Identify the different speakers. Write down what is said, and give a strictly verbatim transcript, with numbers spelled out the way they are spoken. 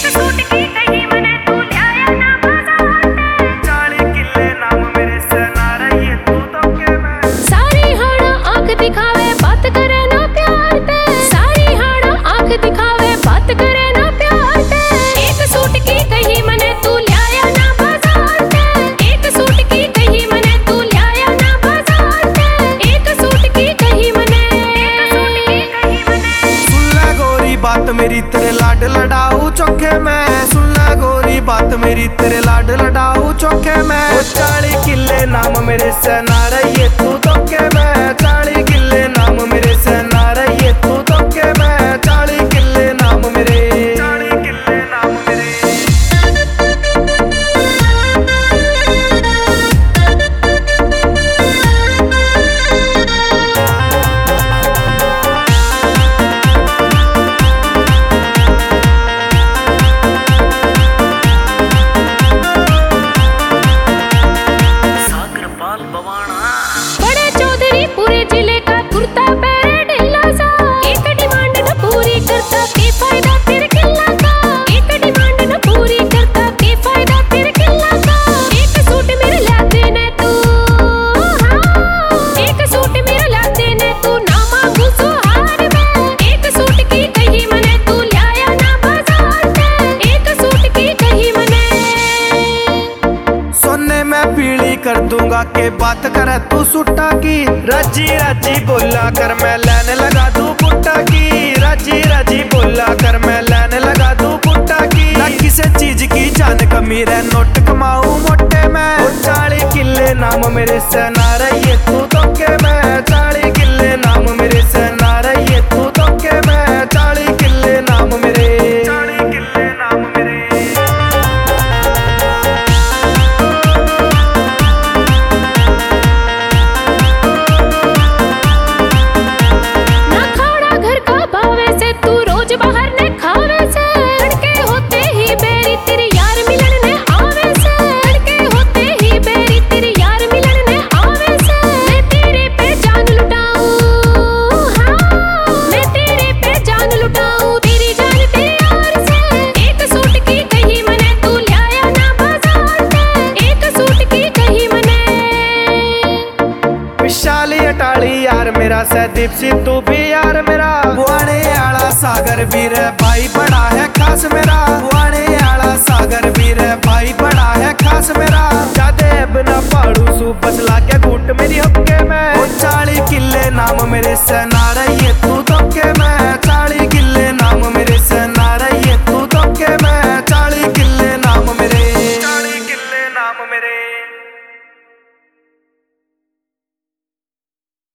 Speaker 1: मेरी तेरे लाड लड़ाऊ चौके में, सुनना गोरी बात मेरी तेरे लाड लड़ाऊ चौके में। चाली किले नाम मेरे से ना रही तू धोखे में, चाली किले नाम मेरे से ना रही तू धोखे में, चाली किले नाम मेरे, चाली किले नाम मेरे।
Speaker 2: बड़े चौधरी पूरे जिले का कुर्ता पैरे ढीला सा, एक डिमांड न पूरी करता के फायदा तेरे किला का, एक डिमांड न पूरी करता के फायदा तेरे किला का। एक सूट मेरे ला देने तू, हाँ एक सूट मेरे ला देने तू, ना मांगू सुहार में। एक सूट की कही मने तू लाया ना बाजार में, एक सूट की कही मने।
Speaker 1: सोने में पीली कर दूंगा के बात करे तू सुट्टा की, राजी राजी बोला कर मैं लेने लगा तू पुट्टा की, राजी राजी बोला कर मैं लेने लगा तू पुट्टा की। ना किसी चीज की जान कमी रे नोट कमाऊं मोटे में, चाली किले नाम मेरे से ना रही तू धोखे में, चाली किले नाम मेरे से ना रही तू धोखे में, चाली किले नाम मेरे, चाली किले नाम मेरे।
Speaker 2: बाहर ने खावे से लड़के होते ही बेरी तेरी यार मिलन ने आवे से, लड़के होते ही बेरी तेरी यार मिलन ने आवे से। मैं तेरे पे जान लुटाऊं, हाँ मैं तेरे पे जान लुटाऊं, तेरी जान तेरे यार से। एक सूट की कही मने तू लाया ना बाजार से, एक सूट की कही मने।
Speaker 1: विशाली अटाली यार मेरा सदीप सिद्धू भी यार मेरा, बुआने आला सागर वीर भाई बड़ा है खास मेरा, बुआने आला सागर वीर भाई बड़ा है खास मेरा। जादे बिना पाड़ू सू बस लागे घूट मेरी हक्के में, चाली किले नाम मेरे से ना रही तू तो